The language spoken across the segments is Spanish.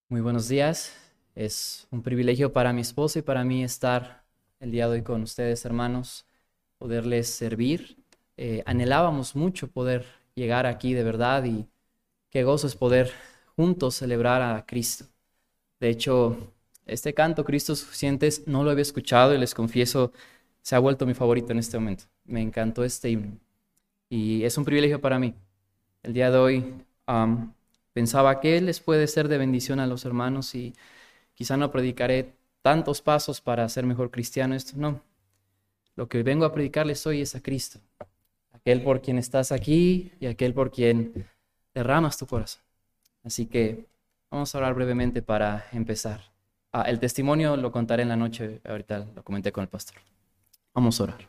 Muy buenos días. Es un privilegio para mi esposa y para mí estar el día de hoy con ustedes, hermanos, poderles servir. Anhelábamos mucho poder llegar aquí de verdad y qué gozo es poder juntos celebrar a Cristo. De hecho, este canto, Cristo es suficiente, no lo había escuchado y les confieso, se ha vuelto mi favorito en este momento. Me encantó este himno y es un privilegio para mí. El día de hoy pensaba que les puede ser de bendición a los hermanos y quizá no predicaré tantos pasos para ser mejor cristiano. Esto no. Lo que vengo a predicarles hoy es a Cristo, aquel por quien estás aquí y aquel por quien derramas tu corazón. Así que vamos a orar brevemente para empezar. El testimonio lo contaré en la noche, ahorita lo comenté con el pastor. Vamos a orar.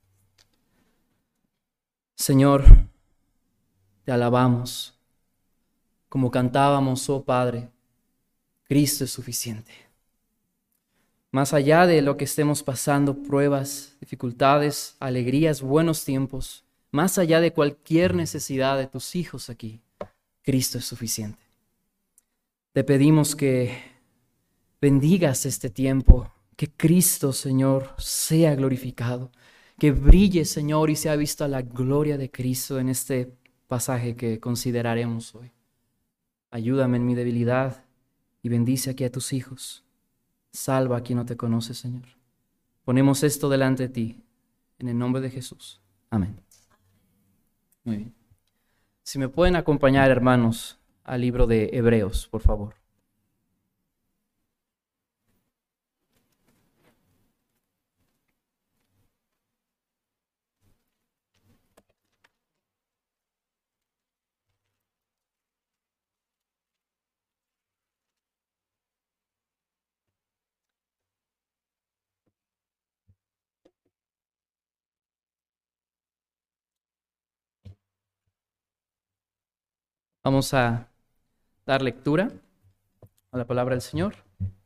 Señor, te alabamos, como cantábamos, oh Padre, Cristo es suficiente. Más allá de lo que estemos pasando, pruebas, dificultades, alegrías, buenos tiempos, más allá de cualquier necesidad de tus hijos aquí, Cristo es suficiente. Te pedimos que bendigas este tiempo, que Cristo, Señor, sea glorificado, que brille, Señor, y sea vista la gloria de Cristo en este pasaje que consideraremos hoy. Ayúdame en mi debilidad y bendice aquí a tus hijos. Salva a quien no te conoce, Señor. Ponemos esto delante de ti, en el nombre de Jesús. Amén. Muy bien. Si me pueden acompañar, hermanos, al libro de Hebreos, por favor. Vamos a dar lectura a la palabra del Señor.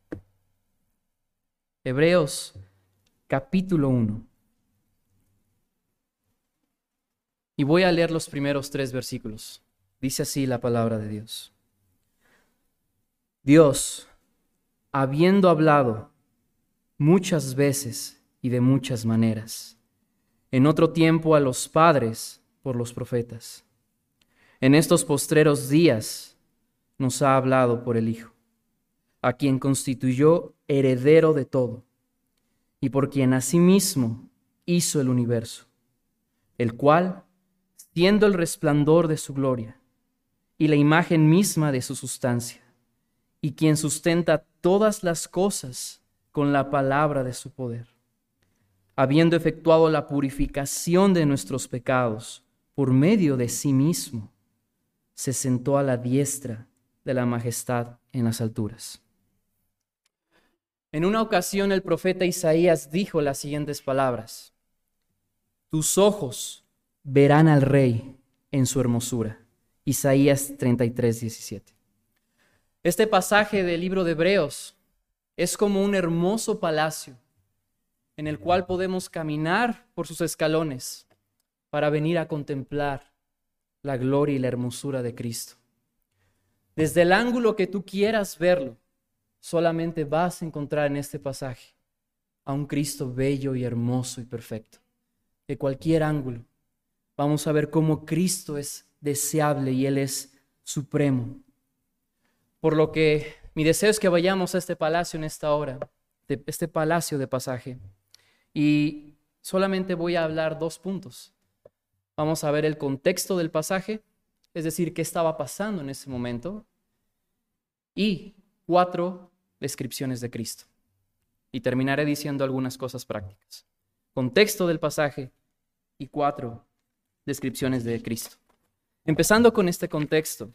Hebreos capítulo 1. Y voy a leer los primeros 3 versículos. Dice así la palabra de Dios. Dios, habiendo hablado muchas veces y de muchas maneras, en otro tiempo a los padres por los profetas, en estos postreros días nos ha hablado por el Hijo, a quien constituyó heredero de todo, y por quien asimismo hizo el universo, el cual, siendo el resplandor de su gloria y la imagen misma de su sustancia, y quien sustenta todas las cosas con la palabra de su poder, habiendo efectuado la purificación de nuestros pecados por medio de sí mismo, se sentó a la diestra de la majestad en las alturas. En una ocasión el profeta Isaías dijo las siguientes palabras: tus ojos verán al Rey en su hermosura. Isaías 33:17. Este pasaje del libro de Hebreos es como un hermoso palacio en el cual podemos caminar por sus escalones para venir a contemplar la gloria y la hermosura de Cristo. Desde el ángulo que tú quieras verlo, solamente vas a encontrar en este pasaje a un Cristo bello y hermoso y perfecto. De cualquier ángulo, vamos a ver cómo Cristo es deseable y Él es supremo. Por lo que mi deseo es que vayamos a este palacio en esta hora, de este palacio de pasaje. Y solamente voy a hablar 2 puntos. Vamos a ver el contexto del pasaje, es decir, qué estaba pasando en ese momento, y 4 descripciones de Cristo. Y terminaré diciendo algunas cosas prácticas. Contexto del pasaje y 4 descripciones de Cristo. Empezando con este contexto.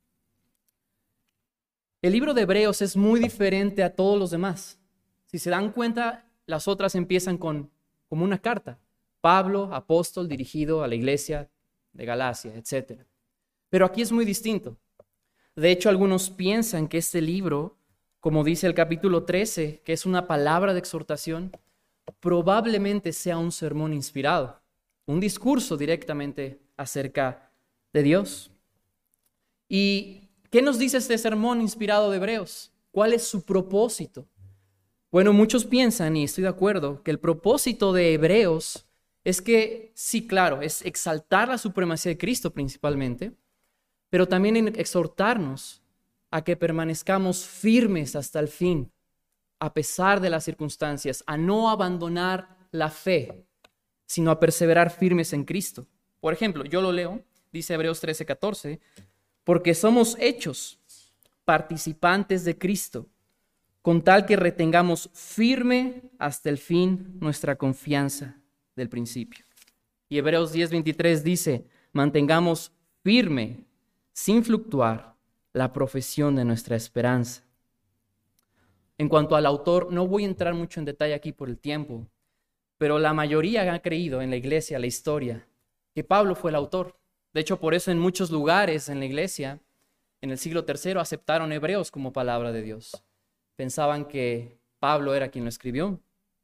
El libro de Hebreos es muy diferente a todos los demás. Si se dan cuenta, las otras empiezan como una carta. Pablo, apóstol, dirigido a la iglesia de Galacia, etc. Pero aquí es muy distinto. De hecho, algunos piensan que este libro, como dice el capítulo 13, que es una palabra de exhortación, probablemente sea un sermón inspirado, un discurso directamente acerca de Dios. Y ¿Qué nos dice este sermón inspirado de Hebreos? ¿Cuál es su propósito? Bueno, muchos piensan, y estoy de acuerdo, que el propósito de Hebreos es que, sí, claro, es exaltar la supremacía de Cristo principalmente, pero también en exhortarnos a que permanezcamos firmes hasta el fin, a pesar de las circunstancias, a no abandonar la fe, sino a perseverar firmes en Cristo. Por ejemplo, yo lo leo, dice Hebreos 13:14, porque somos hechos participantes de Cristo, con tal que retengamos firme hasta el fin nuestra confianza del principio. Y Hebreos 10:23 dice, mantengamos firme, sin fluctuar, la profesión de nuestra esperanza. En cuanto al autor, no voy a entrar mucho en detalle aquí por el tiempo, pero la mayoría ha creído en la iglesia, la historia, que Pablo fue el autor. De hecho, por eso en muchos lugares en la iglesia, en el siglo III, aceptaron Hebreos como palabra de Dios. Pensaban que Pablo era quien lo escribió.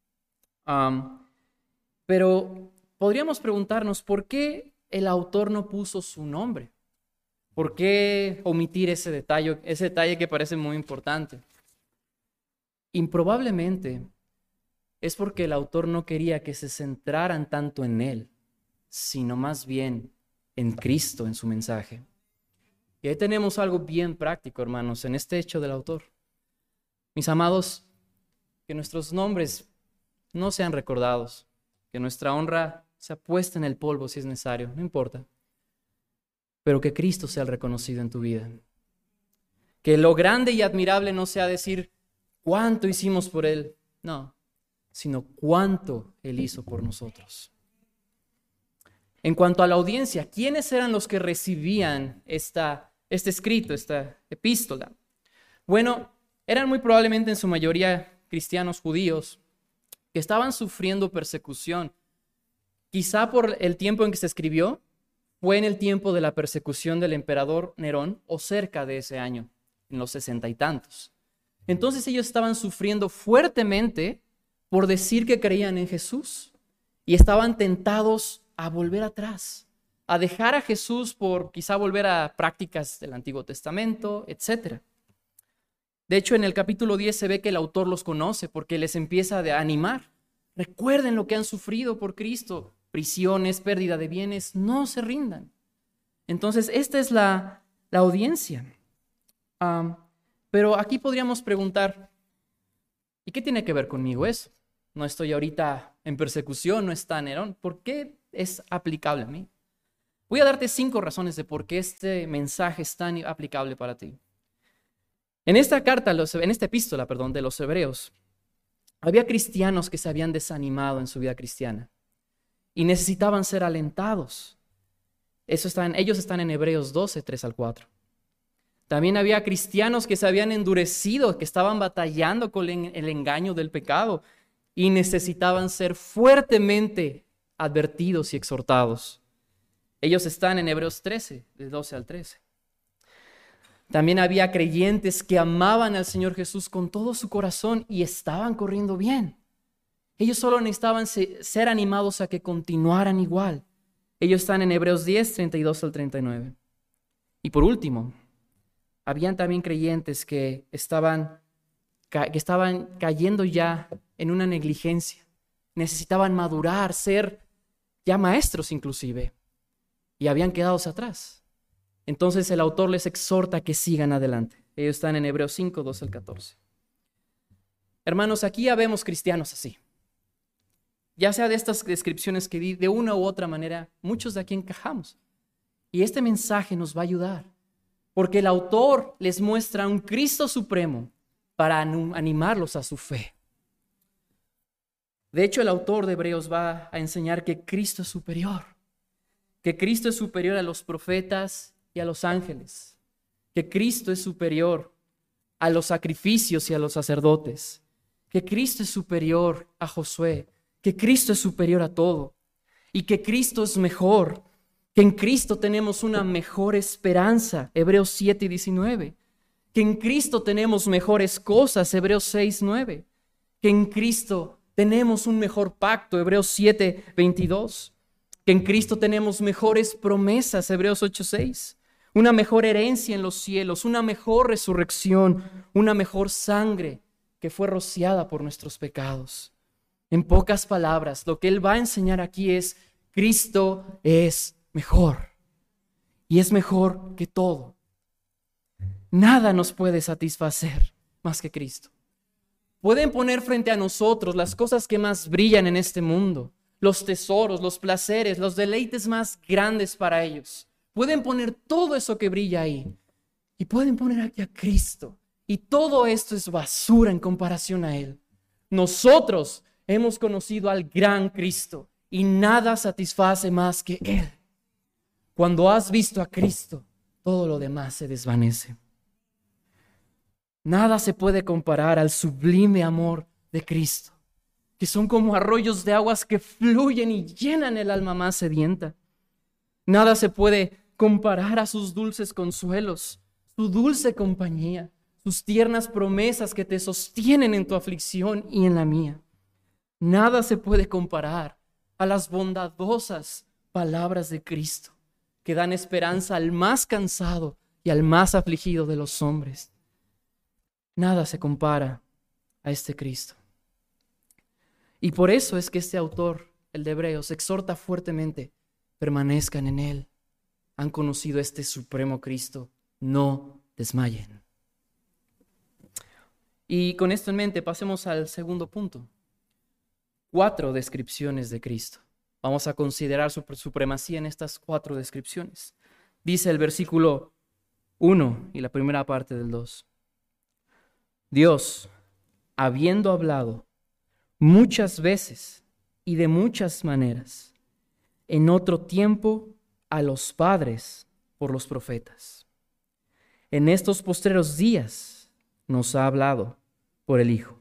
Pero podríamos preguntarnos, ¿por qué el autor no puso su nombre? ¿Por qué omitir ese detalle que parece muy importante? Improbablemente es porque el autor no quería que se centraran tanto en él, sino más bien en Cristo, en su mensaje. Y ahí tenemos algo bien práctico, hermanos, en este hecho del autor. Mis amados, que nuestros nombres no sean recordados, que nuestra honra sea puesta en el polvo si es necesario, no importa, pero que Cristo sea el reconocido en tu vida. Que lo grande y admirable no sea decir cuánto hicimos por Él, no, sino cuánto Él hizo por nosotros. En cuanto a la audiencia, ¿quiénes eran los que recibían este escrito, esta epístola? Bueno, eran muy probablemente en su mayoría cristianos judíos que estaban sufriendo persecución. Quizá por el tiempo en que se escribió, fue en el tiempo de la persecución del emperador Nerón o cerca de ese año, en los 60 y tantos. Entonces ellos estaban sufriendo fuertemente por decir que creían en Jesús y estaban tentados a volver atrás, a dejar a Jesús por quizá volver a prácticas del Antiguo Testamento, etc. De hecho, en el capítulo 10 se ve que el autor los conoce porque les empieza a animar. Recuerden lo que han sufrido por Cristo, prisiones, pérdida de bienes, no se rindan. Entonces, esta es la audiencia. Pero aquí podríamos preguntar, ¿y qué tiene que ver conmigo eso? No estoy ahorita en persecución, no está Nerón. ¿Por qué es aplicable a mí? Voy a darte 5 razones de por qué este mensaje es tan aplicable para ti. En esta epístola de los Hebreos, había cristianos que se habían desanimado en su vida cristiana y necesitaban ser alentados. Ellos están en Hebreos 12, 3-4. También había cristianos que se habían endurecido, que estaban batallando con el engaño del pecado y necesitaban ser fuertemente advertidos y exhortados. Ellos están en Hebreos 13, del 12 al 13. También había creyentes que amaban al Señor Jesús con todo su corazón y estaban corriendo bien. Ellos solo necesitaban ser animados a que continuaran igual. Ellos están en Hebreos 10, 32 al 39. Y por último, habían también creyentes que estaban cayendo ya en una negligencia. Necesitaban madurar, ser ya maestros inclusive, y habían quedado atrás. Entonces el autor les exhorta a que sigan adelante. Ellos están en Hebreos 5, 2 al 14. Hermanos, aquí ya vemos cristianos así. Ya sea de estas descripciones que di, de una u otra manera, muchos de aquí encajamos. Y este mensaje nos va a ayudar, porque el autor les muestra un Cristo supremo para animarlos a su fe. De hecho, el autor de Hebreos va a enseñar que Cristo es superior, que Cristo es superior a los profetas y a los ángeles, que Cristo es superior a los sacrificios y a los sacerdotes, que Cristo es superior a Josué, que Cristo es superior a todo y que Cristo es mejor, que en Cristo tenemos una mejor esperanza, Hebreos 7 y 19, que en Cristo tenemos mejores cosas, Hebreos 6, 9, que en Cristo tenemos un mejor pacto, Hebreos 7, 22, que en Cristo tenemos mejores promesas, Hebreos 8, 6, una mejor herencia en los cielos, una mejor resurrección, una mejor sangre que fue rociada por nuestros pecados. En pocas palabras, lo que Él va a enseñar aquí es: Cristo es mejor, y es mejor que todo. Nada nos puede satisfacer más que Cristo. Pueden poner frente a nosotros las cosas que más brillan en este mundo, los tesoros, los placeres, los deleites más grandes para ellos. Pueden poner todo eso que brilla ahí, y pueden poner aquí a Cristo, y todo esto es basura en comparación a Él. Nosotros hemos conocido al gran Cristo, y nada satisface más que Él. Cuando has visto a Cristo, todo lo demás se desvanece. Nada se puede comparar al sublime amor de Cristo, que son como arroyos de aguas que fluyen y llenan el alma más sedienta. Nada se puede comparar a sus dulces consuelos, su dulce compañía, sus tiernas promesas que te sostienen en tu aflicción y en la mía. Nada se puede comparar a las bondadosas palabras de Cristo, que dan esperanza al más cansado y al más afligido de los hombres. Nada se compara a este Cristo. Y por eso es que este autor, el de Hebreos, exhorta fuertemente: permanezcan en Él. Han conocido este supremo Cristo, no desmayen. Y con esto en mente, pasemos al segundo punto. 4 descripciones de Cristo. Vamos a considerar su supremacía en estas 4 descripciones. Dice el versículo 1 y la primera parte del 2. Dios, habiendo hablado muchas veces y de muchas maneras, en otro tiempo a los padres por los profetas, en estos postreros días nos ha hablado por el Hijo.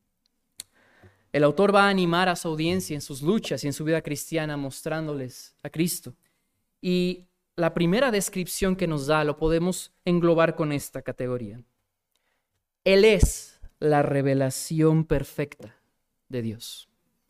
El autor va a animar a su audiencia en sus luchas y en su vida cristiana, mostrándoles a Cristo. Y la primera descripción que nos da lo podemos englobar con esta categoría. Él es la revelación perfecta de Dios.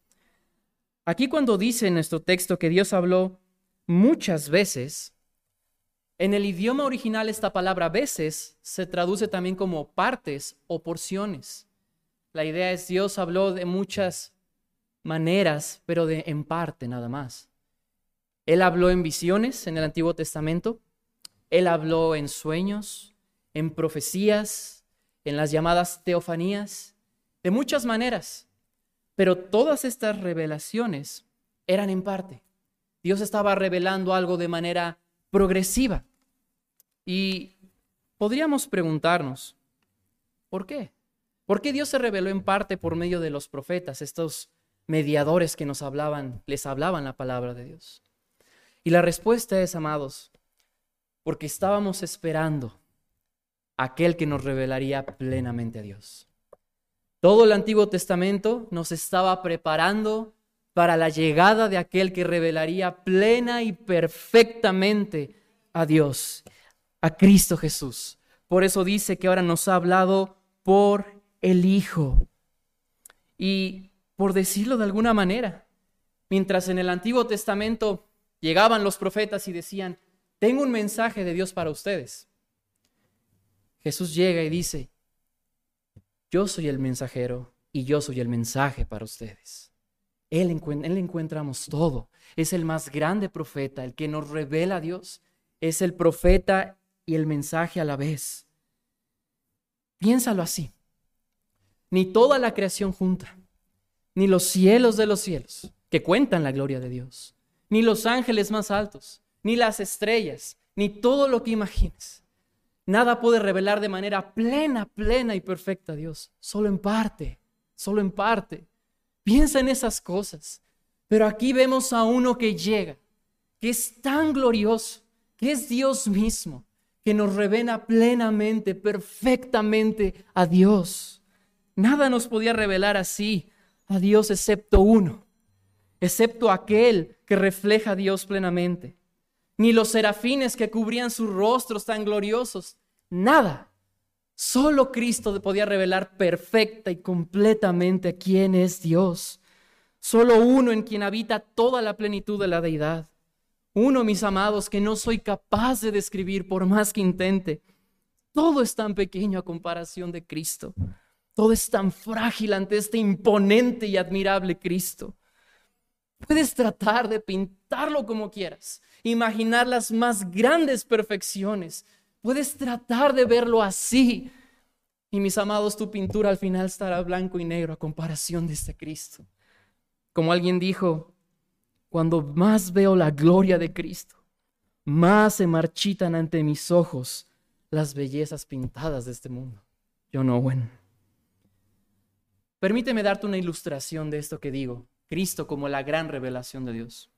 Aquí cuando dice en nuestro texto que Dios habló muchas veces, en el idioma original esta palabra veces se traduce también como partes o porciones. La idea es: Dios habló de muchas maneras, pero en parte nada más. Él habló en visiones en el Antiguo Testamento. Él habló en sueños, en profecías, en las llamadas teofanías, de muchas maneras. Pero todas estas revelaciones eran en parte. Dios estaba revelando algo de manera progresiva. Y podríamos preguntarnos, ¿por qué? ¿Por qué Dios se reveló en parte por medio de los profetas, estos mediadores que les hablaban la palabra de Dios? Y la respuesta es, amados, porque estábamos esperando a aquel que nos revelaría plenamente a Dios. Todo el Antiguo Testamento nos estaba preparando para la llegada de aquel que revelaría plena y perfectamente a Dios, a Cristo Jesús. Por eso dice que ahora nos ha hablado por el Hijo. Y por decirlo de alguna manera, mientras en el Antiguo Testamento llegaban los profetas y decían: tengo un mensaje de Dios para ustedes, Jesús llega y dice: yo soy el mensajero y yo soy el mensaje para ustedes. Él encontramos todo. Es el más grande profeta, el que nos revela a Dios. Es el profeta y el mensaje a la vez. Piénsalo así. Ni toda la creación junta, ni los cielos de los cielos, que cuentan la gloria de Dios, ni los ángeles más altos, ni las estrellas, ni todo lo que imagines. Nada puede revelar de manera plena y perfecta a Dios. Solo en parte. Piensa en esas cosas. Pero aquí vemos a uno que llega, que es tan glorioso, que es Dios mismo, que nos revela plenamente, perfectamente a Dios. Nada nos podía revelar así a Dios excepto uno, excepto aquel que refleja a Dios plenamente. Ni los serafines que cubrían sus rostros tan gloriosos, nada. Solo Cristo podía revelar perfecta y completamente quién es Dios. Solo uno en quien habita toda la plenitud de la deidad. Uno, mis amados, que no soy capaz de describir por más que intente. Todo es tan pequeño a comparación de Cristo. Todo es tan frágil ante este imponente y admirable Cristo. Puedes tratar de pintarlo como quieras, imaginar las más grandes perfecciones. Puedes tratar de verlo así. Y mis amados, tu pintura al final estará blanco y negro a comparación de este Cristo. Como alguien dijo, cuando más veo la gloria de Cristo, más se marchitan ante mis ojos las bellezas pintadas de este mundo. John Owen. Permíteme darte una ilustración de esto que digo. Cristo como la gran revelación de Dios.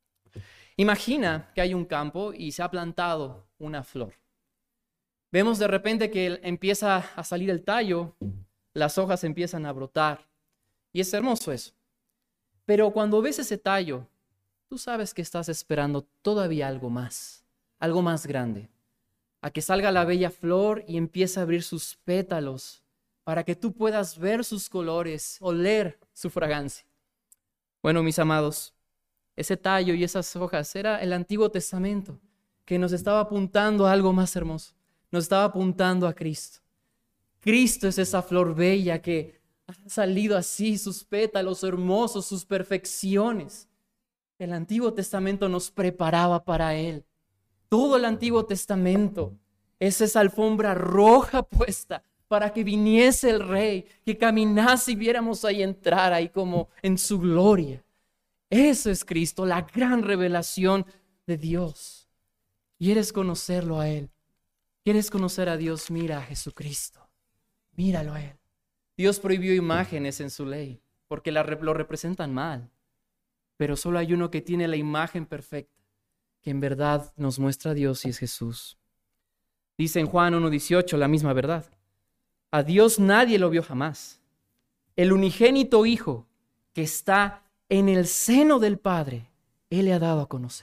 Imagina que hay un campo y se ha plantado una flor. Vemos de repente que empieza a salir el tallo, las hojas empiezan a brotar y es hermoso eso. Pero cuando ves ese tallo, tú sabes que estás esperando todavía algo más grande, a que salga la bella flor y empiece a abrir sus pétalos para que tú puedas ver sus colores, oler su fragancia. Bueno, mis amados, ese tallo y esas hojas era el Antiguo Testamento que nos estaba apuntando a algo más hermoso, nos estaba apuntando a Cristo. Cristo es esa flor bella que ha salido así, sus pétalos hermosos, sus perfecciones. El Antiguo Testamento nos preparaba para Él. Todo el Antiguo Testamento es esa alfombra roja puesta para que viniese el Rey, que caminase y viéramos ahí entrar ahí como en su gloria. Eso es Cristo, la gran revelación de Dios. ¿Quieres conocerlo a Él? ¿Quieres conocer a Dios? Mira a Jesucristo. Míralo a Él. Dios prohibió imágenes en su ley porque lo representan mal. Pero solo hay uno que tiene la imagen perfecta, que en verdad nos muestra a Dios y es Jesús. Dice en Juan 1:18 la misma verdad. A Dios nadie lo vio jamás. El unigénito Hijo que está en el seno del Padre, Él le ha dado a conocer.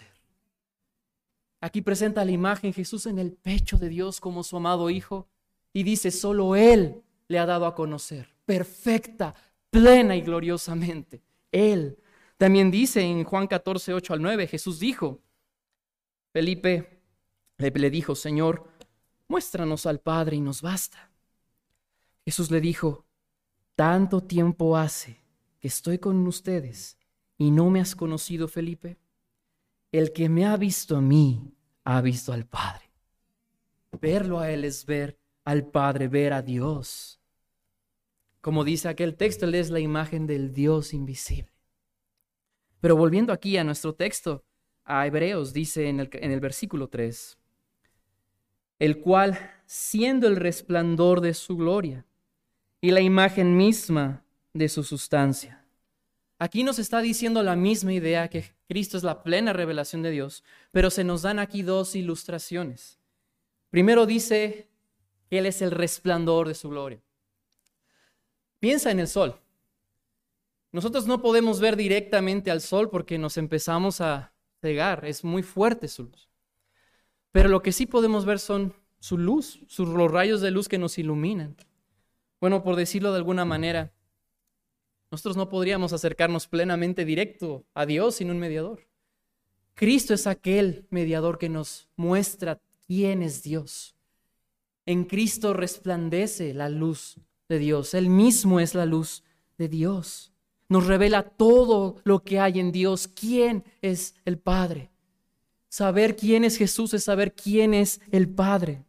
Aquí presenta la imagen Jesús en el pecho de Dios como su amado Hijo y dice, solo Él le ha dado a conocer, perfecta, plena y gloriosamente. Él. También dice en Juan 14:8-9, Jesús dijo, Felipe le dijo, Señor, muéstranos al Padre y nos basta. Jesús le dijo, tanto tiempo hace que estoy con ustedes y no me has conocido, Felipe. El que me ha visto a mí, ha visto al Padre. Verlo a Él es ver al Padre, ver a Dios. Como dice aquel texto, Él es la imagen del Dios invisible. Pero volviendo aquí a nuestro texto, a Hebreos, dice en el versículo 3, el cual, siendo el resplandor de su gloria y la imagen misma de su sustancia. Aquí nos está diciendo la misma idea que Cristo es la plena revelación de Dios, pero se nos dan aquí dos ilustraciones. Primero dice que Él es el resplandor de su gloria. Piensa en el sol. Nosotros no podemos ver directamente al sol porque nos empezamos a cegar, es muy fuerte su luz. Pero lo que sí podemos ver son su luz, los rayos de luz que nos iluminan. Bueno, por decirlo de alguna manera, nosotros no podríamos acercarnos plenamente directo a Dios sin un mediador. Cristo es aquel mediador que nos muestra quién es Dios. En Cristo resplandece la luz de Dios. Él mismo es la luz de Dios. Nos revela todo lo que hay en Dios. ¿Quién es el Padre? Saber quién es Jesús es saber quién es el Padre.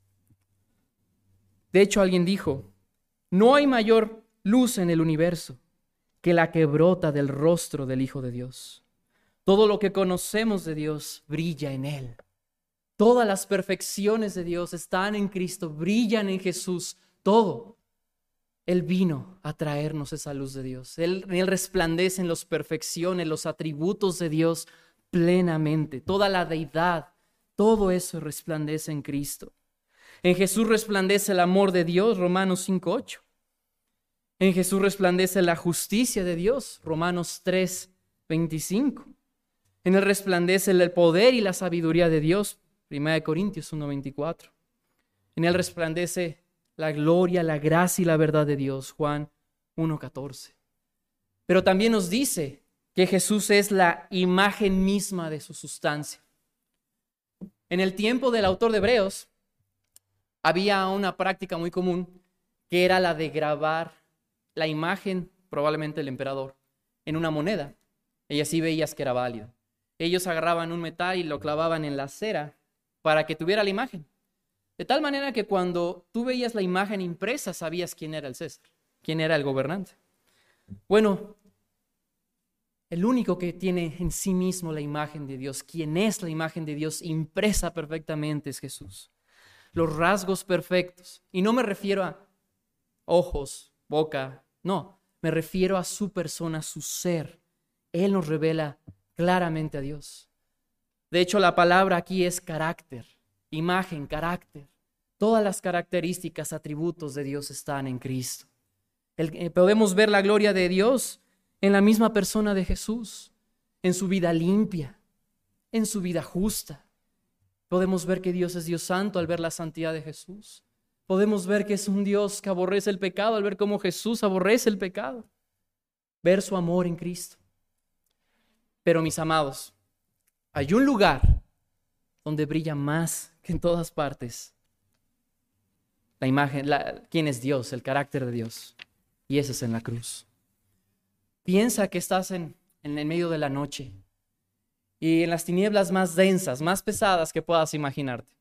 De hecho, alguien dijo, no hay mayor luz en el universo que la que brota del rostro del Hijo de Dios. Todo lo que conocemos de Dios brilla en Él. Todas las perfecciones de Dios están en Cristo, brillan en Jesús, todo. Él vino a traernos esa luz de Dios. Él resplandece en las perfecciones, los atributos de Dios plenamente. Toda la deidad, todo eso resplandece en Cristo. En Jesús resplandece el amor de Dios, Romanos 5:8. En Jesús resplandece la justicia de Dios, Romanos 3:25. En Él resplandece el poder y la sabiduría de Dios, 1 Corintios 1:24. En Él resplandece la gloria, la gracia y la verdad de Dios, Juan 1:14. Pero también nos dice que Jesús es la imagen misma de su sustancia. En el tiempo del autor de Hebreos, había una práctica muy común que era la de grabar la imagen, probablemente del emperador, en una moneda. Y así veías que era válido. Ellos agarraban un metal y lo clavaban en la cera para que tuviera la imagen. De tal manera que cuando tú veías la imagen impresa, sabías quién era el César, quién era el gobernante. Bueno, el único que tiene en sí mismo la imagen de Dios, quien es la imagen de Dios impresa perfectamente, es Jesús. Los rasgos perfectos. Y no me refiero a ojos, boca, no, me refiero a su persona, su ser. Él nos revela claramente a Dios. De hecho, la palabra aquí es carácter, imagen, carácter. Todas las características, atributos de Dios están en Cristo. Podemos ver la gloria de Dios en la misma persona de Jesús, en su vida limpia, en su vida justa. Podemos ver que Dios es Dios santo al ver la santidad de Jesús. Podemos ver que es un Dios que aborrece el pecado al ver cómo Jesús aborrece el pecado. Ver su amor en Cristo. Pero mis amados, hay un lugar donde brilla más que en todas partes la imagen, quién es Dios, el carácter de Dios. Y ese es en la cruz. Piensa que estás en el medio de la noche y en las tinieblas más densas, más pesadas que puedas imaginarte.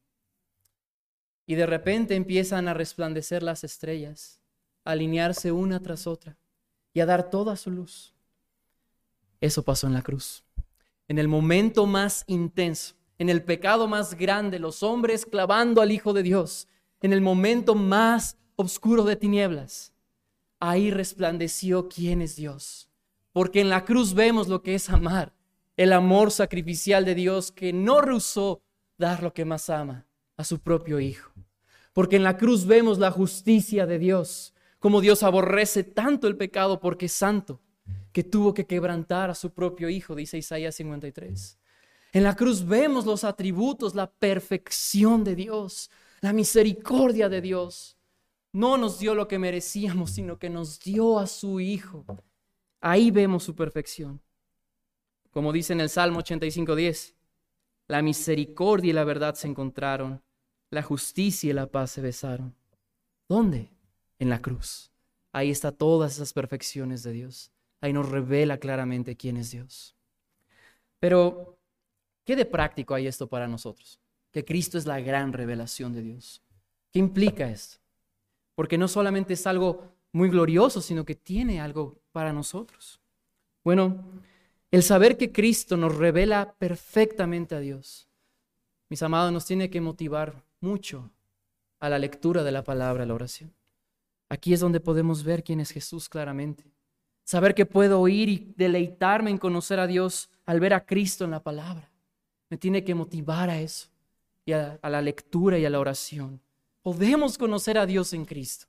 Y de repente empiezan a resplandecer las estrellas, a alinearse una tras otra y a dar toda su luz. Eso pasó en la cruz. En el momento más intenso, en el pecado más grande, los hombres clavando al Hijo de Dios, en el momento más oscuro de tinieblas, ahí resplandeció quién es Dios. Porque en la cruz vemos lo que es amar, el amor sacrificial de Dios que no rehusó dar lo que más ama, a su propio Hijo. Porque en la cruz vemos la justicia de Dios, como Dios aborrece tanto el pecado porque es santo, que tuvo que quebrantar a su propio Hijo, dice Isaías 53. En la cruz vemos los atributos, la perfección de Dios, la misericordia de Dios. No nos dio lo que merecíamos, sino que nos dio a su Hijo. Ahí vemos su perfección. Como dice en el Salmo 85:10, la misericordia y la verdad se encontraron, la justicia y la paz se besaron. ¿Dónde? En la cruz. Ahí está todas esas perfecciones de Dios. Ahí nos revela claramente quién es Dios. Pero, ¿qué de práctico hay esto para nosotros? Que Cristo es la gran revelación de Dios. ¿Qué implica esto? Porque no solamente es algo muy glorioso, sino que tiene algo para nosotros. Bueno, el saber que Cristo nos revela perfectamente a Dios, mis amados, nos tiene que motivar mucho a la lectura de la palabra, a la oración. Aquí es donde podemos ver quién es Jesús claramente. Saber que puedo oír y deleitarme en conocer a Dios al ver a Cristo en la palabra. Me tiene que motivar a eso y a la lectura y a la oración. Podemos conocer a Dios en Cristo.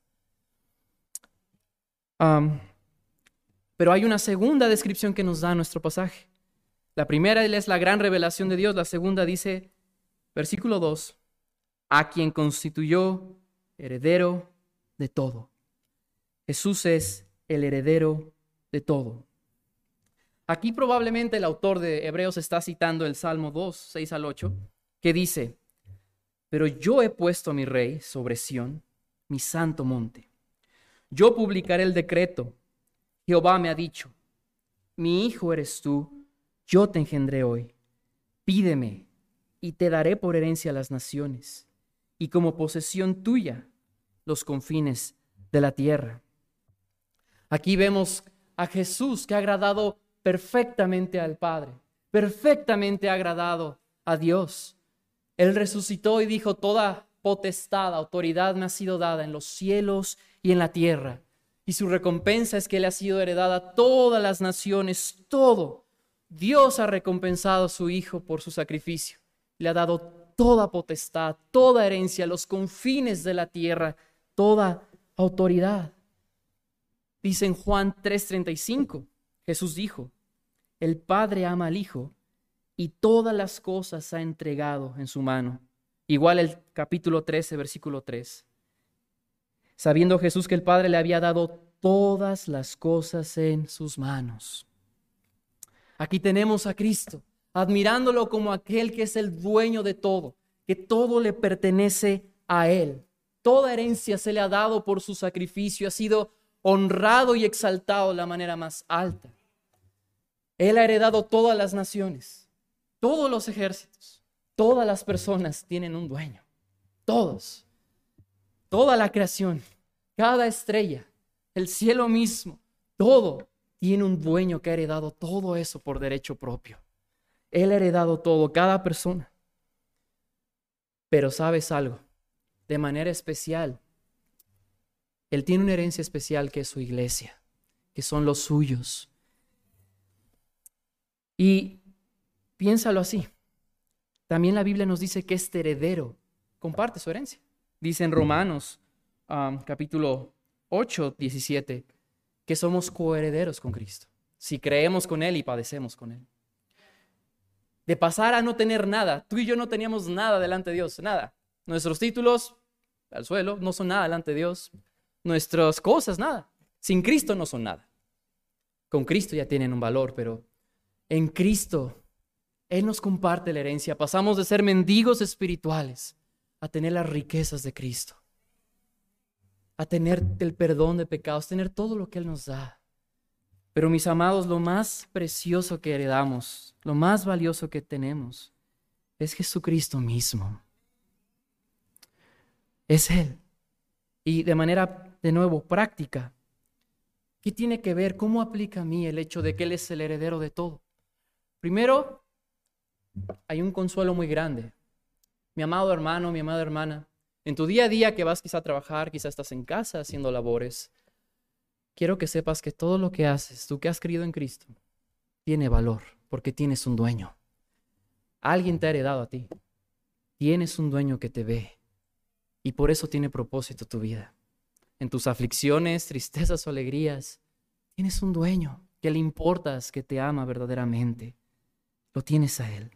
Pero hay una segunda descripción que nos da nuestro pasaje. La primera es la gran revelación de Dios. La segunda dice, versículo 2, a quien constituyó heredero de todo. Jesús es el heredero de todo. Aquí probablemente el autor de Hebreos está citando el Salmo 2, 6 al 8, que dice, pero yo he puesto a mi rey sobre Sión, mi santo monte. Yo publicaré el decreto. Jehová me ha dicho, mi hijo eres tú, yo te engendré hoy. Pídeme y te daré por herencia a las naciones y como posesión tuya los confines de la tierra. Aquí vemos a Jesús que ha agradado perfectamente al Padre, perfectamente ha agradado a Dios. Él resucitó y dijo, toda potestad, autoridad me ha sido dada en los cielos y en la tierra. Y su recompensa es que le ha sido heredada a todas las naciones, todo. Dios ha recompensado a su Hijo por su sacrificio. Le ha dado toda potestad, toda herencia, los confines de la tierra, toda autoridad. Dice en Juan 3:35, Jesús dijo, el Padre ama al Hijo y todas las cosas ha entregado en su mano. Igual el capítulo 13, versículo 3. Sabiendo Jesús que el Padre le había dado todas las cosas en sus manos. Aquí tenemos a Cristo, admirándolo como aquel que es el dueño de todo, que todo le pertenece a Él. Toda herencia se le ha dado por su sacrificio, ha sido honrado y exaltado de la manera más alta. Él ha heredado todas las naciones, todos los ejércitos, todas las personas tienen un dueño, todos, toda la creación, cada estrella, el cielo mismo, todo tiene un dueño que ha heredado todo eso por derecho propio. Él ha heredado todo, cada persona. Pero ¿sabes algo? De manera especial, Él tiene una herencia especial que es su iglesia, que son los suyos. Y piénsalo así. También la Biblia nos dice que este heredero comparte su herencia. Dice en Romanos capítulo 8, 17, que somos coherederos con Cristo, si creemos con Él y padecemos con Él. De pasar a no tener nada, tú y yo no teníamos nada delante de Dios, nada. Nuestros títulos al suelo no son nada delante de Dios. Nuestras cosas, nada. Sin Cristo no son nada. Con Cristo ya tienen un valor, pero en Cristo Él nos comparte la herencia. Pasamos de ser mendigos espirituales a tener las riquezas de Cristo, a tener el perdón de pecados, tener todo lo que Él nos da. Pero mis amados, lo más precioso que heredamos, lo más valioso que tenemos, es Jesucristo mismo. Es Él. Y de manera, de nuevo, práctica, ¿qué tiene que ver? ¿Cómo aplica a mí el hecho de que Él es el heredero de todo? Primero, hay un consuelo muy grande. Mi amado hermano, mi amada hermana, en tu día a día que vas quizá a trabajar, quizá estás en casa haciendo labores, quiero que sepas que todo lo que haces, tú que has creído en Cristo, tiene valor porque tienes un dueño. Alguien te ha heredado a ti. Tienes un dueño que te ve y por eso tiene propósito tu vida. En tus aflicciones, tristezas o alegrías, tienes un dueño que le importas, que te ama verdaderamente. Lo tienes a Él.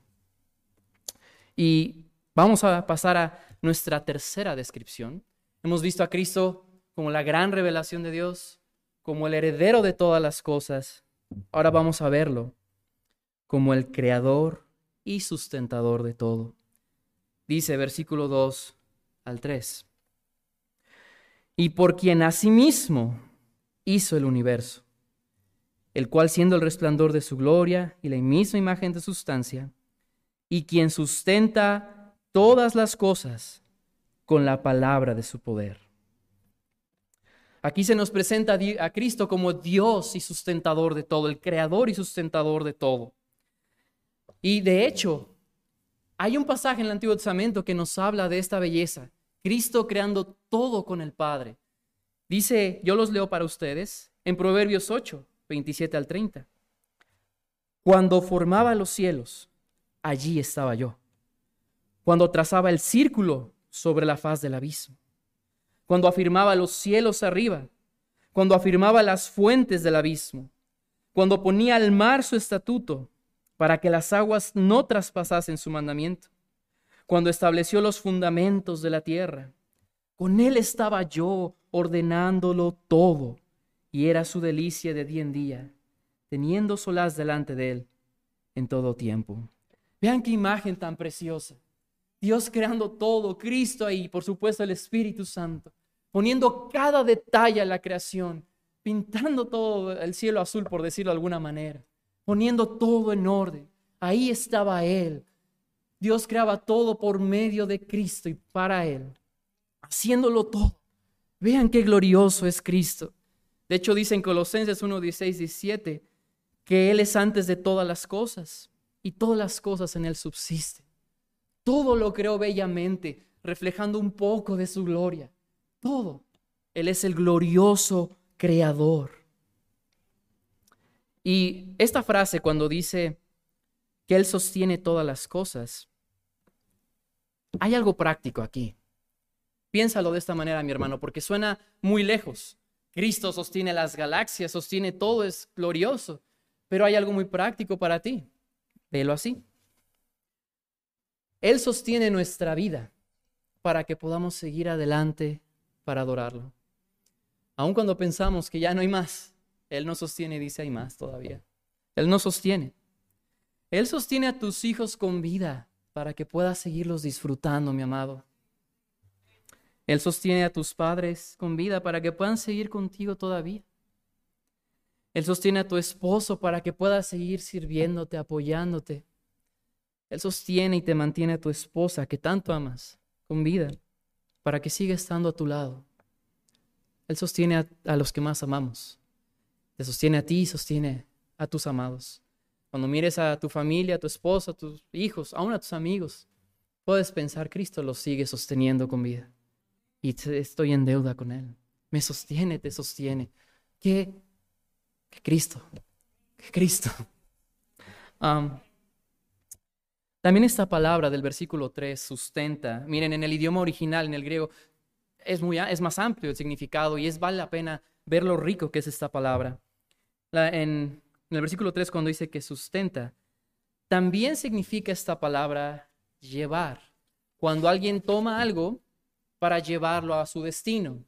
Y vamos a pasar a nuestra tercera descripción. Hemos visto a Cristo como la gran revelación de Dios, como el heredero de todas las cosas. Ahora vamos a verlo como el creador y sustentador de todo. Dice versículo 2 al 3. Y por quien asimismo hizo el universo, el cual siendo el resplandor de su gloria y la misma imagen de su sustancia, y quien sustenta todas las cosas con la palabra de su poder. Aquí se nos presenta a Cristo como Dios y sustentador de todo, el creador y sustentador de todo. Y de hecho, hay un pasaje en el Antiguo Testamento que nos habla de esta belleza. Cristo creando todo con el Padre. Dice, yo los leo para ustedes, en Proverbios 8, 27 al 30. Cuando formaba los cielos, allí estaba yo. Cuando trazaba el círculo sobre la faz del abismo. Cuando afirmaba los cielos arriba. Cuando afirmaba las fuentes del abismo. Cuando ponía al mar su estatuto para que las aguas no traspasasen su mandamiento. Cuando estableció los fundamentos de la tierra. Con Él estaba yo ordenándolo todo, y era su delicia de día en día, teniendo solaz delante de Él en todo tiempo. Vean qué imagen tan preciosa. Dios creando todo, Cristo ahí, por supuesto el Espíritu Santo, poniendo cada detalle a la creación, pintando todo el cielo azul, por decirlo de alguna manera, poniendo todo en orden. Ahí estaba Él. Dios creaba todo por medio de Cristo y para Él, haciéndolo todo. Vean qué glorioso es Cristo. De hecho, dice en Colosenses 1, 16, 17, que Él es antes de todas las cosas y todas las cosas en Él subsisten. Todo lo creó bellamente, reflejando un poco de su gloria. Todo. Él es el glorioso creador. Y esta frase cuando dice que Él sostiene todas las cosas, hay algo práctico aquí. Piénsalo de esta manera, mi hermano, porque suena muy lejos. Cristo sostiene las galaxias, sostiene todo, es glorioso. Pero hay algo muy práctico para ti. Velo así. Él sostiene nuestra vida para que podamos seguir adelante para adorarlo. Aun cuando pensamos que ya no hay más, Él nos sostiene y dice hay más todavía. Él nos sostiene. Él sostiene a tus hijos con vida para que puedas seguirlos disfrutando, mi amado. Él sostiene a tus padres con vida para que puedan seguir contigo todavía. Él sostiene a tu esposo para que pueda seguir sirviéndote, apoyándote. Él sostiene y te mantiene a tu esposa que tanto amas con vida para que siga estando a tu lado. Él sostiene a los que más amamos. Te sostiene a ti y sostiene a tus amados. Cuando mires a tu familia, a tu esposa, a tus hijos, aún a tus amigos, puedes pensar, Cristo los sigue sosteniendo con vida. Y estoy en deuda con Él. Me sostiene, te sostiene. Que Cristo. También esta palabra del versículo 3, sustenta. Miren, en el idioma original, en el griego, es más amplio el significado y vale la pena ver lo rico que es esta palabra. En el versículo 3, cuando dice que sustenta, también significa esta palabra llevar. Cuando alguien toma algo para llevarlo a su destino.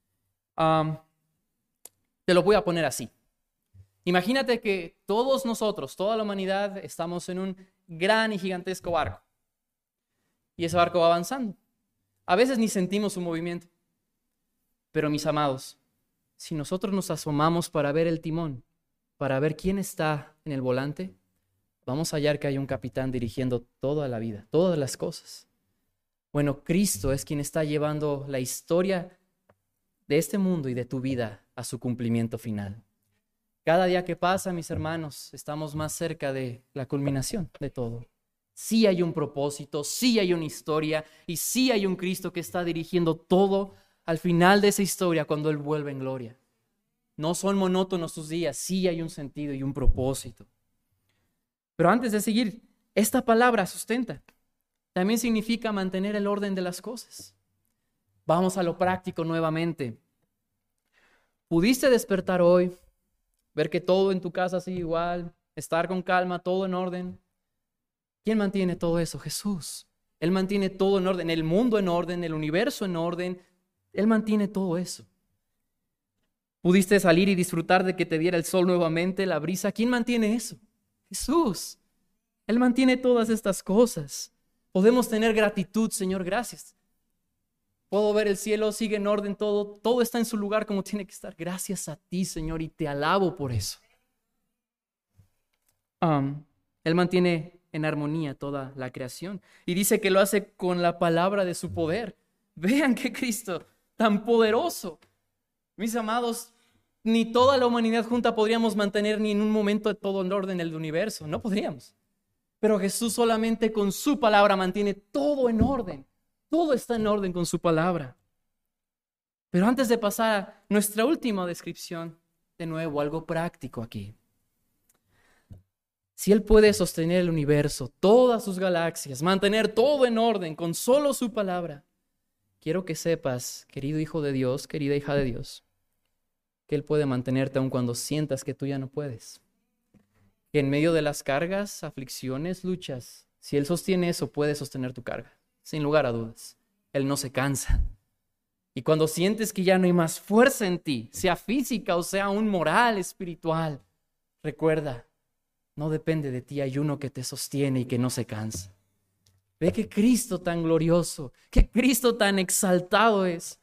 Te lo voy a poner así. Imagínate que todos nosotros, toda la humanidad, estamos en un gran y gigantesco barco. Y ese barco va avanzando. A veces ni sentimos su movimiento. Pero mis amados, si nosotros nos asomamos para ver el timón, para ver quién está en el volante, vamos a hallar que hay un capitán dirigiendo toda la vida, todas las cosas. Bueno, Cristo es quien está llevando la historia de este mundo y de tu vida a su cumplimiento final. Cada día que pasa, mis hermanos, estamos más cerca de la culminación de todo. Sí hay un propósito, sí hay una historia y sí hay un Cristo que está dirigiendo todo al final de esa historia cuando Él vuelve en gloria. No son monótonos sus días, sí hay un sentido y un propósito. Pero antes de seguir, esta palabra sustenta. También significa mantener el orden de las cosas. Vamos a lo práctico nuevamente. ¿Pudiste despertar hoy, ver que todo en tu casa sigue igual, estar con calma, todo en orden? ¿Quién mantiene todo eso? Jesús. Él mantiene todo en orden, el mundo en orden, el universo en orden. Él mantiene todo eso. ¿Pudiste salir y disfrutar de que te diera el sol nuevamente, la brisa? ¿Quién mantiene eso? Jesús. Él mantiene todas estas cosas. Podemos tener gratitud, Señor, gracias. Puedo ver el cielo, sigue en orden todo está en su lugar como tiene que estar. Gracias a ti, Señor, y te alabo por eso. Él mantiene en armonía toda la creación y dice que lo hace con la palabra de su poder. Vean qué Cristo tan poderoso. Mis amados, ni toda la humanidad junta podríamos mantener ni en un momento todo en orden el universo. No podríamos. Pero Jesús solamente con su palabra mantiene todo en orden. Todo está en orden con su palabra. Pero antes de pasar a nuestra última descripción, de nuevo, algo práctico aquí. Si Él puede sostener el universo, todas sus galaxias, mantener todo en orden con solo su palabra, quiero que sepas, querido hijo de Dios, querida hija de Dios, que Él puede mantenerte aun cuando sientas que tú ya no puedes. Que en medio de las cargas, aflicciones, luchas, si Él sostiene eso, puede sostener tu carga, sin lugar a dudas. Él no se cansa. Y cuando sientes que ya no hay más fuerza en ti, sea física o sea aún moral, espiritual, recuerda, no depende de ti, hay uno que te sostiene y que no se cansa. Ve qué Cristo tan glorioso, qué Cristo tan exaltado es.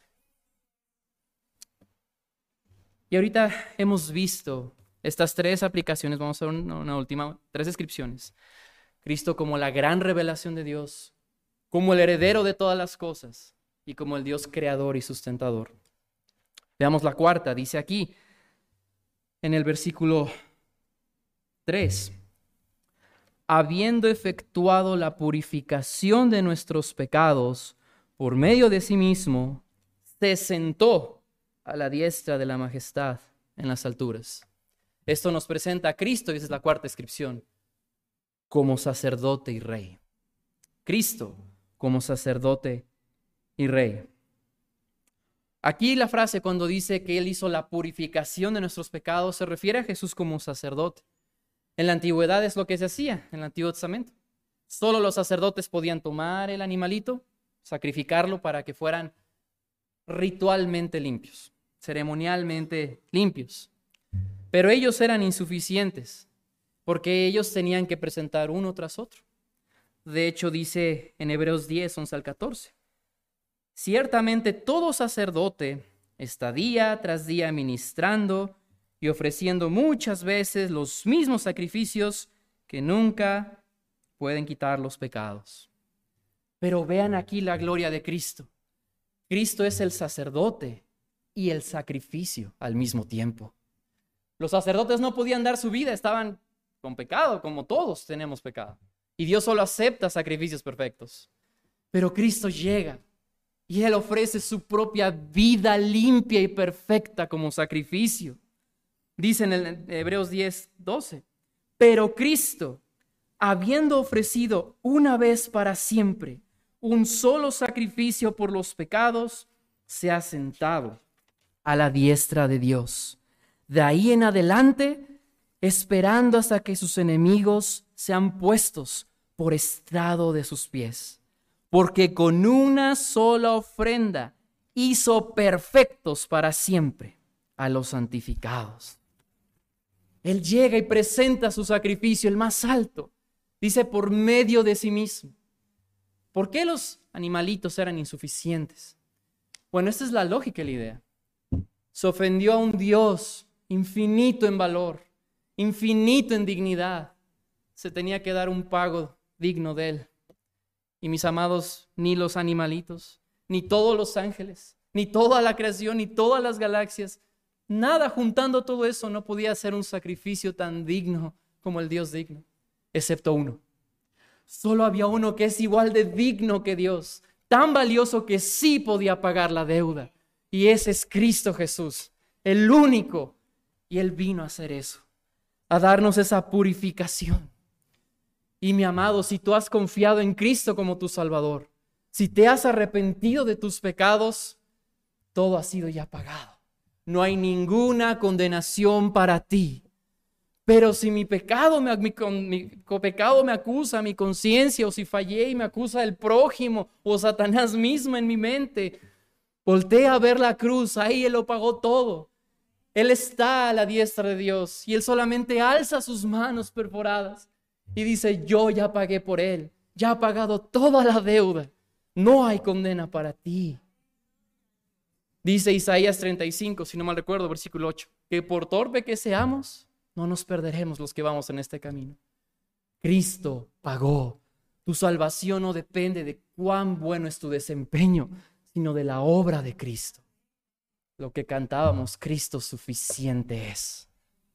Y ahorita hemos visto estas tres aplicaciones, vamos a ver una última, tres descripciones. Cristo como la gran revelación de Dios, como el heredero de todas las cosas y como el Dios creador y sustentador. Veamos la cuarta, dice aquí en el versículo 3. Habiendo efectuado la purificación de nuestros pecados por medio de sí mismo, se sentó a la diestra de la majestad en las alturas. Esto nos presenta a Cristo, y esa es la cuarta descripción, como sacerdote y rey. Cristo como sacerdote y rey. Aquí la frase cuando dice que Él hizo la purificación de nuestros pecados se refiere a Jesús como sacerdote. En la antigüedad es lo que se hacía, en el Antiguo Testamento. Solo los sacerdotes podían tomar el animalito, sacrificarlo para que fueran ritualmente limpios, ceremonialmente limpios. Pero ellos eran insuficientes. porque ellos tenían que presentar uno tras otro. De hecho, dice en Hebreos 10, 11 al 14, ciertamente todo sacerdote está día tras día ministrando y ofreciendo muchas veces los mismos sacrificios que nunca pueden quitar los pecados. Pero vean aquí la gloria de Cristo. Cristo es el sacerdote y el sacrificio al mismo tiempo. Los sacerdotes no podían dar su vida, estaban con pecado, como todos tenemos pecado. Y Dios solo acepta sacrificios perfectos. Pero Cristo llega y Él ofrece su propia vida limpia y perfecta como sacrificio. Dice en Hebreos 10, 12, pero Cristo, habiendo ofrecido una vez para siempre un solo sacrificio por los pecados, se ha sentado a la diestra de Dios. De ahí en adelante, esperando hasta que sus enemigos sean puestos por estrado de sus pies. Porque con una sola ofrenda hizo perfectos para siempre a los santificados. Él llega y presenta su sacrificio, el más alto. Dice, por medio de sí mismo. ¿Por qué los animalitos eran insuficientes? Bueno, esta es la lógica y la idea. Se ofendió a un Dios infinito en valor, infinito en dignidad. Se tenía que dar un pago digno de Él. Y mis amados, ni los animalitos, ni todos los ángeles, ni toda la creación, ni todas las galaxias, nada juntando todo eso no podía ser un sacrificio tan digno como el Dios digno, excepto uno. Solo había uno que es igual de digno que Dios, tan valioso que sí podía pagar la deuda. Y ese es Cristo Jesús, el único. Y Él vino a hacer eso, a darnos esa purificación. Y mi amado, si tú has confiado en Cristo como tu Salvador, si te has arrepentido de tus pecados, todo ha sido ya pagado. No hay ninguna condenación para ti. Pero si mi pecado me acusa mi conciencia, o si fallé y me acusa el prójimo o Satanás mismo en mi mente, voltea a ver la cruz, ahí Él lo pagó todo. Él está a la diestra de Dios y Él solamente alza sus manos perforadas y dice, yo ya pagué por Él, ya ha pagado toda la deuda, no hay condena para ti. Dice Isaías 35, si no mal recuerdo, versículo 8, que por torpe que seamos, no nos perderemos los que vamos en este camino. Cristo pagó. Tu salvación no depende de cuán bueno es tu desempeño, sino de la obra de Cristo. Lo que cantábamos, Cristo suficiente es.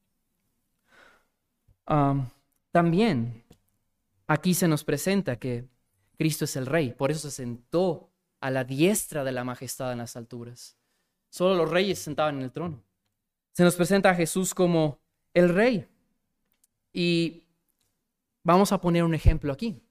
También aquí se nos presenta que Cristo es el Rey, por eso se sentó a la diestra de la majestad en las alturas. Solo los reyes se sentaban en el trono. Se nos presenta a Jesús como el Rey. Y vamos a poner un ejemplo aquí.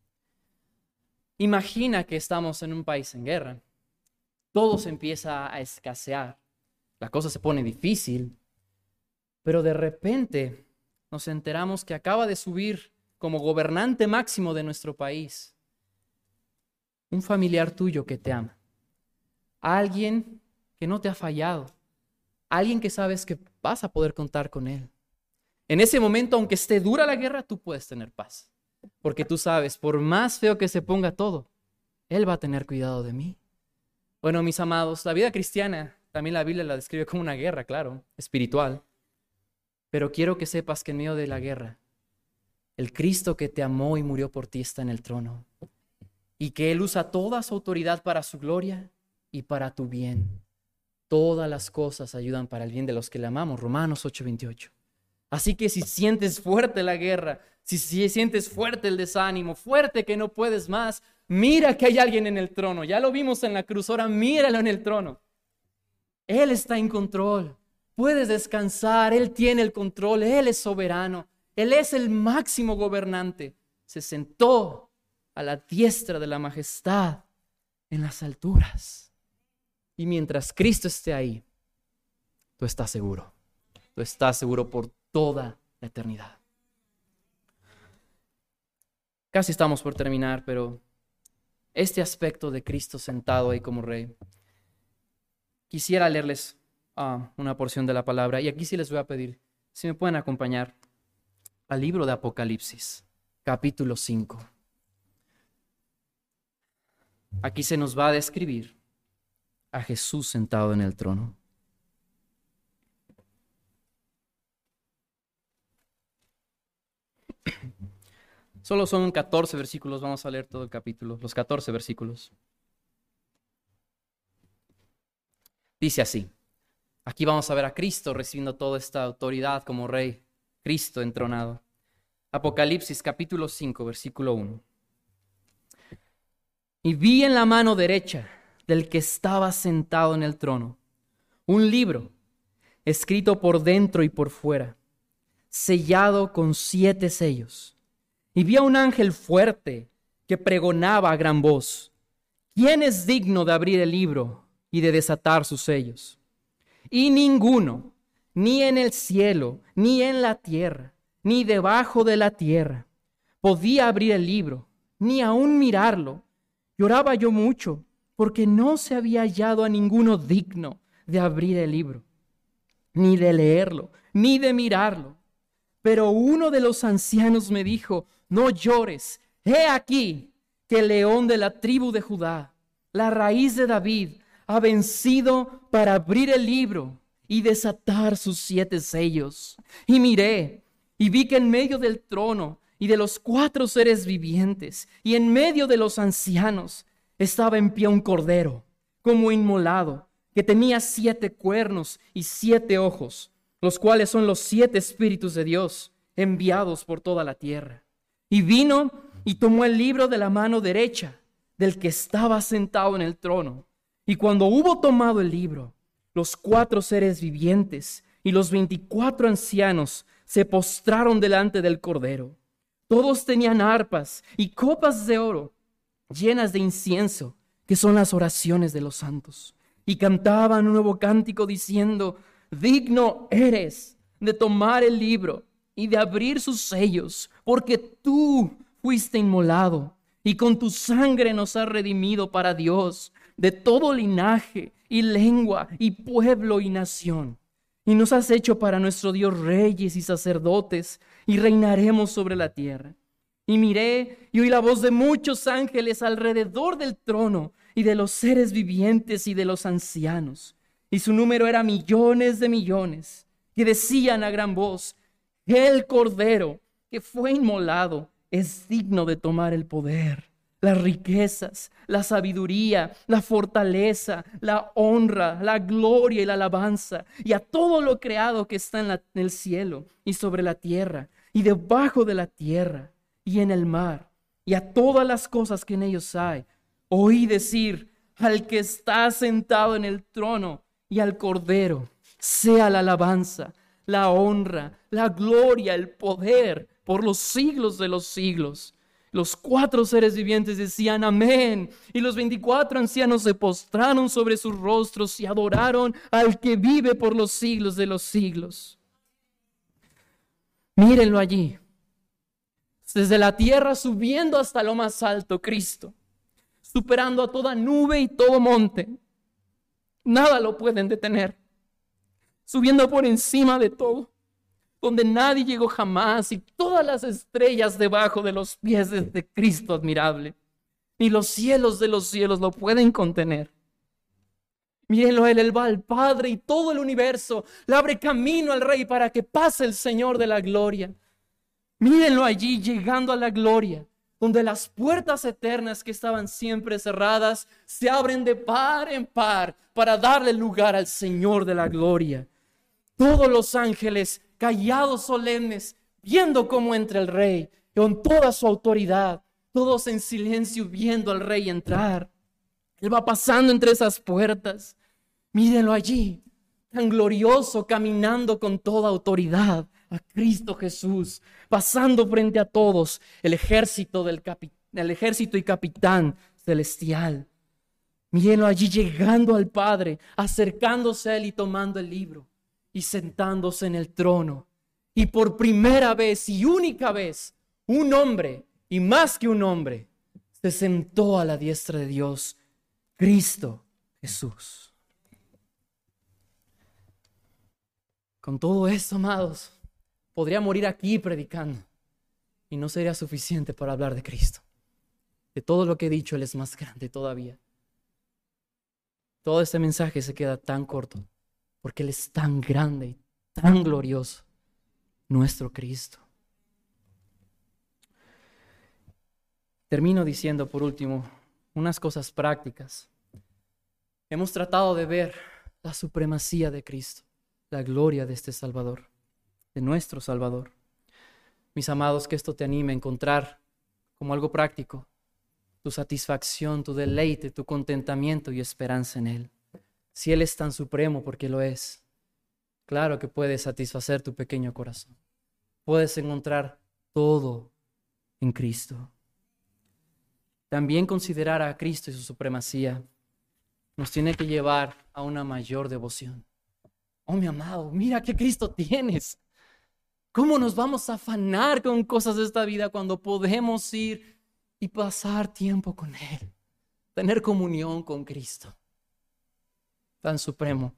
Imagina que estamos en un país en guerra. Todo se empieza a escasear. La cosa se pone difícil. Pero de repente nos enteramos que acaba de subir como gobernante máximo de nuestro país un familiar tuyo que te ama. Alguien que no te ha fallado. Alguien que sabes que vas a poder contar con él. En ese momento, aunque esté dura la guerra, tú puedes tener paz. Porque tú sabes, por más feo que se ponga todo, Él va a tener cuidado de mí. Bueno, mis amados, la vida cristiana, también la Biblia la describe como una guerra, claro, espiritual. Pero quiero que sepas que en medio de la guerra, el Cristo que te amó y murió por ti está en el trono. Y que Él usa toda su autoridad para su gloria y para tu bien. Todas las cosas ayudan para el bien de los que le amamos. Romanos 8:28. Así que si sientes fuerte la guerra, si sientes fuerte el desánimo, fuerte que no puedes más, mira que hay alguien en el trono. Ya lo vimos en la cruz, ahora míralo en el trono. Él está en control. Puedes descansar, Él tiene el control, Él es soberano. Él es el máximo gobernante. Se sentó a la diestra de la majestad en las alturas. Y mientras Cristo esté ahí, tú estás seguro. Tú estás seguro por toda la eternidad. Casi estamos por terminar, pero este aspecto de Cristo sentado ahí como Rey, quisiera leerles una porción de la palabra y aquí sí les voy a pedir si me pueden acompañar al libro de Apocalipsis, capítulo 5. Aquí se nos va a describir a Jesús sentado en el trono. Solo son 14 versículos, vamos a leer todo el capítulo, los 14 versículos. Dice así, aquí vamos a ver a Cristo recibiendo toda esta autoridad como Rey, Cristo entronado. Apocalipsis capítulo 5, versículo 1. Y vi en la mano derecha del que estaba sentado en el trono un libro escrito por dentro y por fuera, sellado con 7 sellos. Y vi a un ángel fuerte que pregonaba a gran voz: ¿quién es digno de abrir el libro y de desatar sus sellos? Y ninguno, ni en el cielo, ni en la tierra, ni debajo de la tierra, podía abrir el libro, ni aun mirarlo. Lloraba yo mucho, porque no se había hallado a ninguno digno de abrir el libro, ni de leerlo, ni de mirarlo. Pero uno de los ancianos me dijo: no llores, he aquí que el león de la tribu de Judá, la raíz de David, ha vencido para abrir el libro y desatar sus 7 sellos. Y miré, y vi que en medio del trono y de los 4 seres vivientes, y en medio de los ancianos, estaba en pie un cordero, como inmolado, que tenía 7 cuernos y 7 ojos, los cuales son los 7 espíritus de Dios, enviados por toda la tierra. Y vino y tomó el libro de la mano derecha del que estaba sentado en el trono. Y cuando hubo tomado el libro, los 4 seres vivientes y los 24 ancianos se postraron delante del Cordero. Todos tenían arpas y copas de oro llenas de incienso, que son las oraciones de los santos. Y cantaban un nuevo cántico diciendo: digno eres de tomar el libro y de abrir sus sellos, porque tú fuiste inmolado y con tu sangre nos has redimido para Dios de todo linaje y lengua y pueblo y nación. Y nos has hecho para nuestro Dios reyes y sacerdotes, y reinaremos sobre la tierra. Y miré y oí la voz de muchos ángeles alrededor del trono y de los seres vivientes y de los ancianos. Y su número era millones de millones, que decían a gran voz: el Cordero que fue inmolado es digno de tomar el poder, las riquezas, la sabiduría, la fortaleza, la honra, la gloria y la alabanza, y a todo lo creado que está en el cielo y sobre la tierra y debajo de la tierra y en el mar, y a todas las cosas que en ellos hay. Oí decir al que está sentado en el trono y al Cordero: sea la alabanza, la honra, la gloria, el poder por los siglos de los siglos. Los 4 seres vivientes decían amén, y los 24 ancianos se postraron sobre sus rostros y adoraron al que vive por los siglos de los siglos. Mírenlo allí, desde la tierra subiendo hasta lo más alto, Cristo, superando a toda nube y todo monte. Nada lo pueden detener, subiendo por encima de todo, donde nadie llegó jamás, y todas las estrellas debajo de los pies de este Cristo admirable. Ni los cielos de los cielos lo pueden contener. Mírenlo a él va al Padre y todo el universo le abre camino al Rey para que pase el Señor de la gloria. Mírenlo allí llegando a la gloria, donde las puertas eternas que estaban siempre cerradas se abren de par en par para darle lugar al Señor de la gloria. Todos los ángeles callados solemnes, viendo cómo entra el Rey con toda su autoridad, todos en silencio viendo al Rey entrar. Él va pasando entre esas puertas. Mírenlo allí, tan glorioso, caminando con toda autoridad a Cristo Jesús, pasando frente a todos el ejército y capitán celestial. Mírenlo allí llegando al Padre, acercándose a Él y tomando el libro y sentándose en el trono. Y por primera vez y única vez, un hombre, y más que un hombre, se sentó a la diestra de Dios, Cristo Jesús. Con todo esto, amados, podría morir aquí predicando y no sería suficiente para hablar de Cristo. De todo lo que he dicho, Él es más grande todavía. Todo este mensaje se queda tan corto porque Él es tan grande y tan glorioso, nuestro Cristo. Termino diciendo por último unas cosas prácticas. Hemos tratado de ver la supremacía de Cristo, la gloria de este Salvador, de nuestro Salvador. Mis amados, que esto te anime a encontrar como algo práctico tu satisfacción, tu deleite, tu contentamiento y esperanza en Él. Si Él es tan supremo, porque lo es, claro que puede satisfacer tu pequeño corazón. Puedes encontrar todo en Cristo. También considerar a Cristo y su supremacía nos tiene que llevar a una mayor devoción. Oh, mi amado, mira qué Cristo tienes. ¿Cómo nos vamos a afanar con cosas de esta vida cuando podemos ir y pasar tiempo con Él? Tener comunión con Cristo, tan supremo.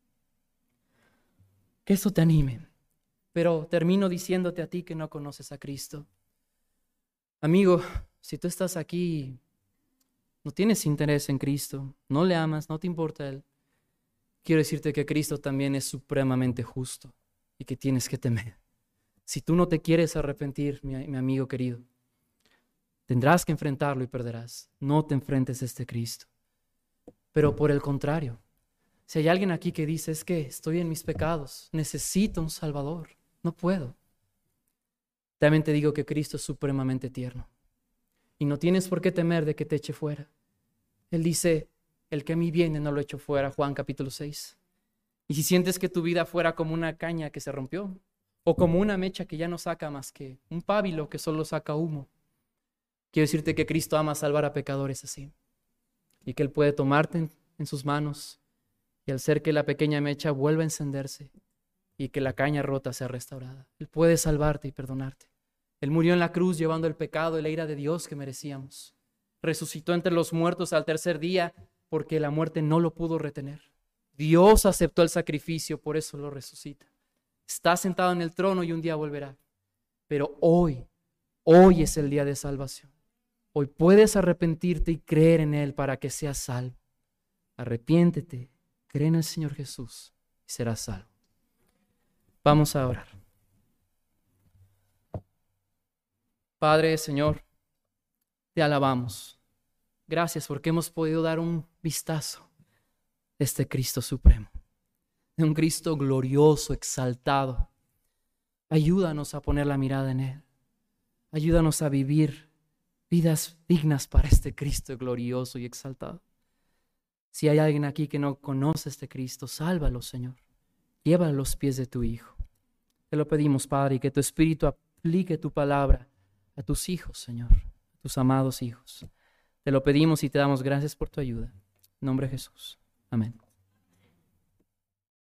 Que eso te anime. Pero termino diciéndote a ti que no conoces a Cristo. Amigo, si tú estás aquí, no tienes interés en Cristo, no le amas, no te importa Él, quiero decirte que Cristo también es supremamente justo y que tienes que temer. Si tú no te quieres arrepentir, mi amigo querido, tendrás que enfrentarlo y perderás. No te enfrentes a este Cristo. Pero por el contrario, si hay alguien aquí que dice, es que estoy en mis pecados, necesito un Salvador, no puedo. También te digo que Cristo es supremamente tierno. Y no tienes por qué temer de que te eche fuera. Él dice, el que a mí viene no lo echo fuera, Juan capítulo 6. Y si sientes que tu vida fuera como una caña que se rompió, o como una mecha que ya no saca más que un pábilo que solo saca humo, quiero decirte que Cristo ama salvar a pecadores así. Y que Él puede tomarte en sus manos y al ser que la pequeña mecha vuelva a encenderse y que la caña rota sea restaurada. Él puede salvarte y perdonarte. Él murió en la cruz llevando el pecado y la ira de Dios que merecíamos. Resucitó entre los muertos al tercer día porque la muerte no lo pudo retener. Dios aceptó el sacrificio, por eso lo resucita. Está sentado en el trono y un día volverá. Pero hoy es el día de salvación. Hoy puedes arrepentirte y creer en Él para que seas salvo. Arrepiéntete, cree en el Señor Jesús y serás salvo. Vamos a orar. Padre, Señor, te alabamos. Gracias porque hemos podido dar un vistazo de este Cristo supremo, de un Cristo glorioso, exaltado. Ayúdanos a poner la mirada en Él. Ayúdanos a vivir vidas dignas para este Cristo glorioso y exaltado. Si hay alguien aquí que no conoce a este Cristo, sálvalo, Señor. Llévalo a los pies de tu Hijo. Te lo pedimos, Padre, y que tu Espíritu aplique tu palabra a tus hijos, Señor, a tus amados hijos. Te lo pedimos y te damos gracias por tu ayuda. En nombre de Jesús. Amén.